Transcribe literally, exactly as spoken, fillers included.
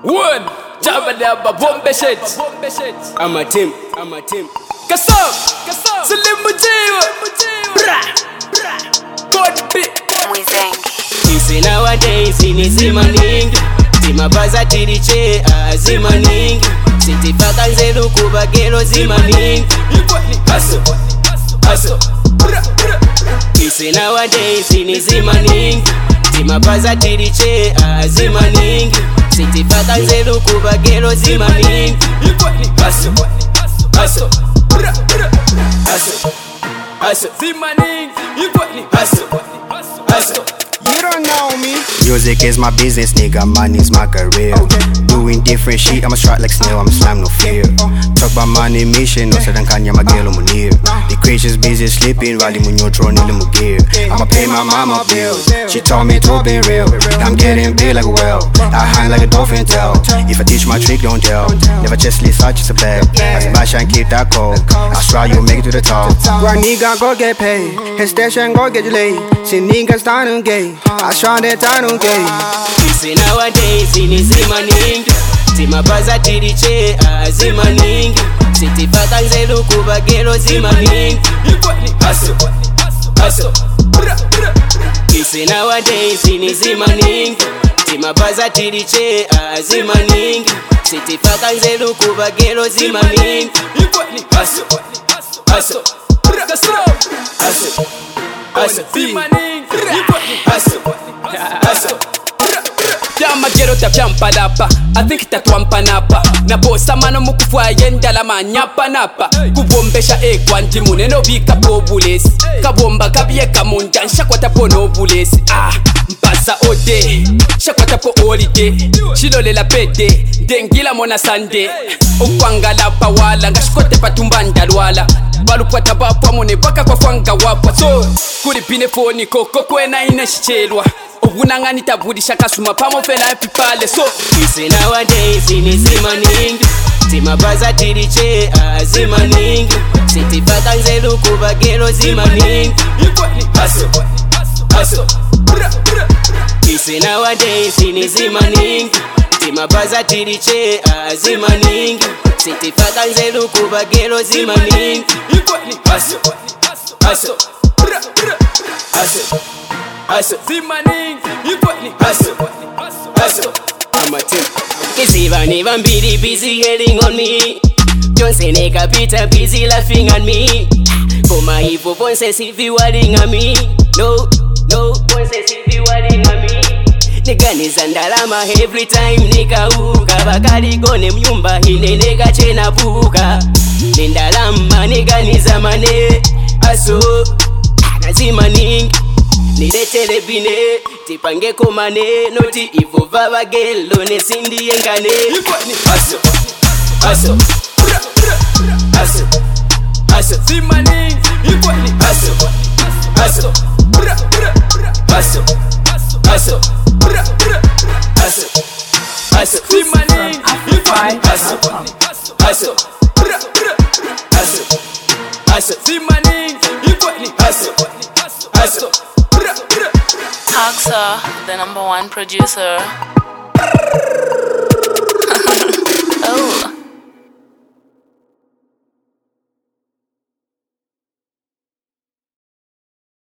One, Jabba Dabba, Bombe Shit. I'm a team, I'm a team. Kasam, Kasam, Salim Mujiwa. Bra, bra, God bit. Isi nowadays inizima ningi Tima baza tiriche azima ningi Siti faka nzelu kubagelo zima ningi Aso, aso Isi nowadays inizima ningi Tima baza tiriche azima ningi Siti faka nzelu kubagelo zima ningi Aso, aso Aso, aso Zima ningi, Aso, aso You don't know me. Music is my business, nigga, money's my career. Okay. Doing different shit, I'm a strike like snail, I'm a slam, no fear. Talk about money mission, no sadan kanya magelo munir. The creatures busy sleeping, rally munyotro nile mugir. I'ma pay my mama bills, she told me to be real. I'm getting big like a whale, I hang like a dolphin tail. If I teach my trick, don't tell. Never just leave such as a bag. I smash and keep that cold, I strive, you'll make it to the top. One nigga go get paid, his station go get delayed. See niggas down gay, I saw that down gay. Isi nowadays inizima ningi Tima baza tiriche azima ningi Siti faka nzelu kubagelo zima ningi Aso, aso Isi nowadays inizima ningi Tima baza tiriche azima ningi Siti faka nzelu kubagelo zima ningi Aso, aso Aso, aso Zima ningi, Aso, aso Pyama gero ta pyampa lapa I think tatwampa napa Na bosa mano mukufwa yendala manyapa napa Kubombesha ekwa ndi muneno bika po bulesi Kabomba kabye kamunja nshakwata po no bulesi Ah, mpasa ode Shakwata po holiday Shilolela pede Dengila mona sande Ukwanga lapa wala Ngashikote patumbanda lwala Balupwata bapwa mone baka kwa fwanga wapwa So, kulipine foni koko kwena inashichelwa Obunangani tabudisha kasuma pamo fela pipale So, Isi nowadays inizima ningi Tima baza tiriche azima ningi Siti faka nzelu kubagelo zima ningi Aso, aso Isi nowadays inizima ningi Tima baza tiriche azima ningi Siti faka nzelu kubagelo zima ningi Aso, aso Aso, aso Zima ningi, Aso, aso I'm a team. Kisiva niva mbili busy heading on me Johnson eka Peter busy laughing at me Koma hivo ponse sivi worrying at me No, no, ponse sivi worrying at me Nigga nizandalama every time nika uka Bakari kone mnyumba hine nega chena buka Nindalama nigga nizamane Aso, nazima ningi Niletele bine, tipange komane Noti ivo vava gelo, nesindi yengane Aso, aso Aso, aso Zima ningi, Aso, aso Aso, aso Aso, aso Zima ningi, Aso, aso Aso, aso Zima ningi, Aso, aso Toxa, the number one producer. Oh.